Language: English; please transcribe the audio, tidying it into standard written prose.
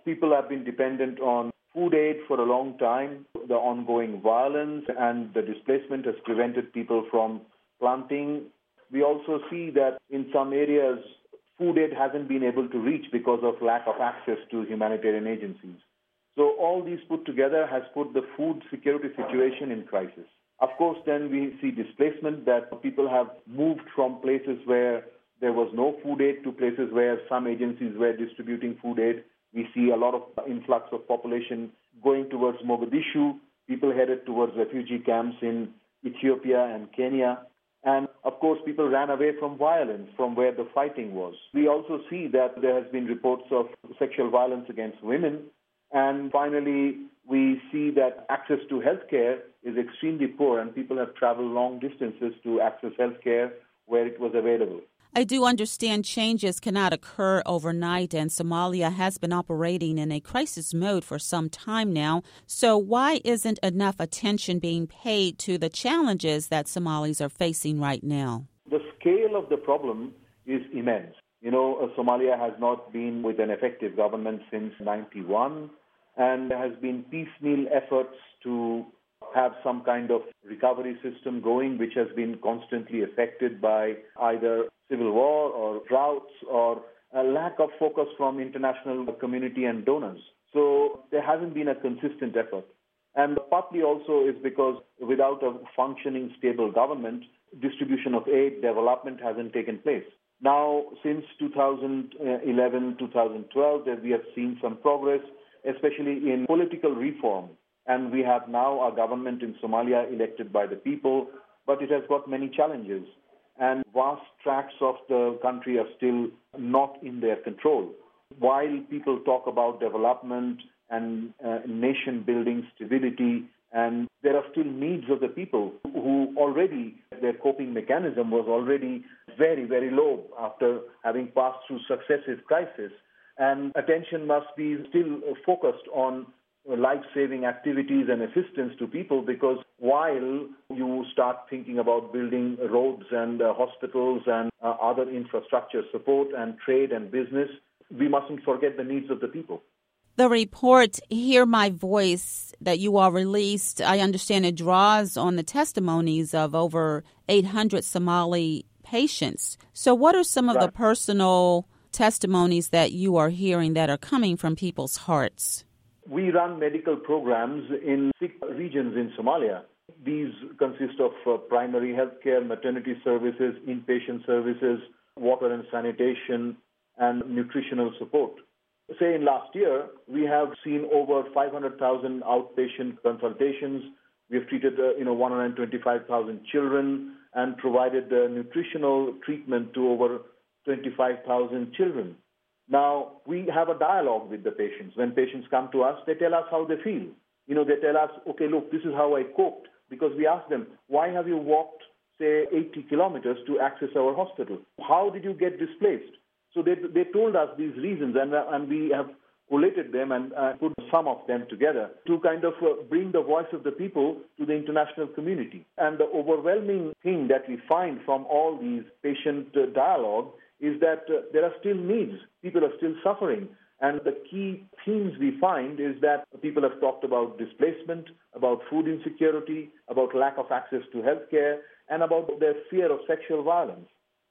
People have been dependent on food aid for a long time. The ongoing violence and the displacement has prevented people from planting. We also see that in some areas, food aid hasn't been able to reach because of lack of access to humanitarian agencies. So all these put together has put the food security situation in crisis. Of course, then we see displacement, that people have moved from places where there was no food aid to places where some agencies were distributing food aid. We see a lot of influx of population going towards Mogadishu. People headed towards refugee camps in Ethiopia and Kenya. And, of course, people ran away from violence, from where the fighting was. We also see that there has been reports of sexual violence against women. And finally, we see that access to healthcare is extremely poor, and people have traveled long distances to access healthcare where it was available. I do understand changes cannot occur overnight, and Somalia has been operating in a crisis mode for some time now. So why isn't enough attention being paid to the challenges that Somalis are facing right now? The scale of the problem is immense. Somalia has not been with an effective government since 1991, and there has been piecemeal efforts to have some kind of recovery system going, which has been constantly affected by either civil war or droughts or a lack of focus from international community and donors. So there hasn't been a consistent effort. And partly also is because without a functioning, stable government, distribution of aid, development hasn't taken place. Now, since 2011, 2012, we have seen some progress, especially in political reform. And we have now a government in Somalia elected by the people, but it has got many challenges. And vast tracts of the country are still not in their control. While people talk about development and nation building, stability, and there are still needs of the people who already, their coping mechanism was already very, very low after having passed through successive crises. And attention must be still focused on life-saving activities and assistance to people, because while you start thinking about building roads and hospitals and other infrastructure support and trade and business, we mustn't forget the needs of the people. The report, Hear My Voice, that you all released, I understand it draws on the testimonies of over 800 Somali patients. So what are some of the personal testimonies that you are hearing that are coming from people's hearts? We run medical programs in 6 regions in Somalia. These consist of primary health care, maternity services, inpatient services, water and sanitation, and nutritional support. Say in last year, we have seen over 500,000 outpatient consultations. We have treated 125,000 children and provided nutritional treatment to over 25,000 children. Now, we have a dialogue with the patients. When patients come to us, they tell us how they feel. They tell us, okay, look, this is how I coped. Because we ask them, why have you walked, say, 80 kilometers to access our hospital? How did you get displaced? So they told us these reasons, and we have collated them and put some of them together to kind of bring the voice of the people to the international community. And the overwhelming thing that we find from all these patient dialogue is that there are still needs. People are still suffering. And the key themes we find is that people have talked about displacement, about food insecurity, about lack of access to healthcare, and about their fear of sexual violence.